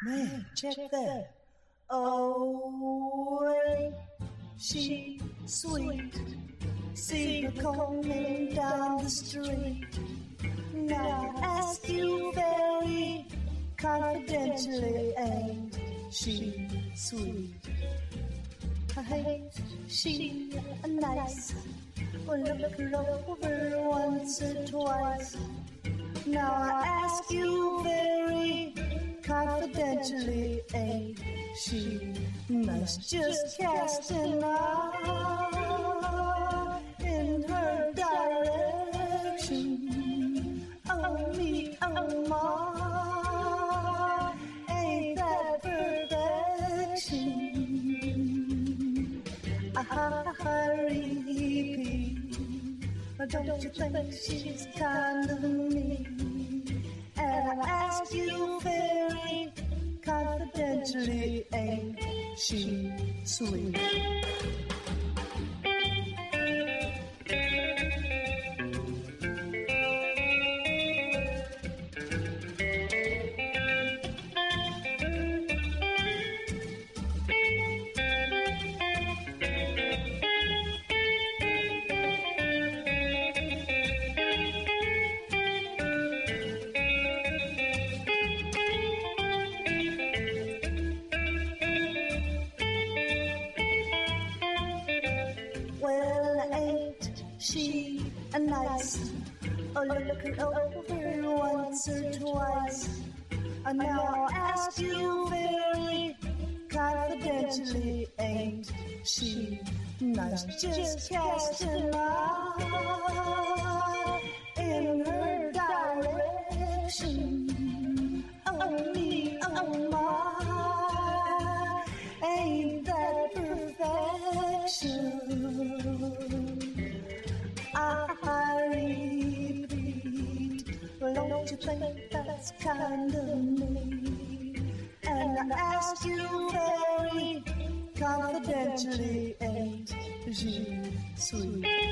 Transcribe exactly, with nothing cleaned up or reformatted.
Man, check that. Oh, wait, she sweet. See her coming down the street. Now I ask you very confidentially, ain't she sweet? Ain't she nice? Well, look her over once or twice. Now I ask you very confidentially, ain't she nice? Just cast an eye in her direction. Oh me, oh my, ain't that perfection? I repeat, don't you think she's kind of mean? And I ask you very confidentially, ain't she sweet? Well, ain't she a nice? Oh, look her over once or twice. And now I ask you very confidentially, ain't she nice? Just cast an eye in her direction. Oh me, oh my, ain't that perfection? I repeat, well, don't you think that's kind of mean? And I ask you very confidentially, ain't she sweet?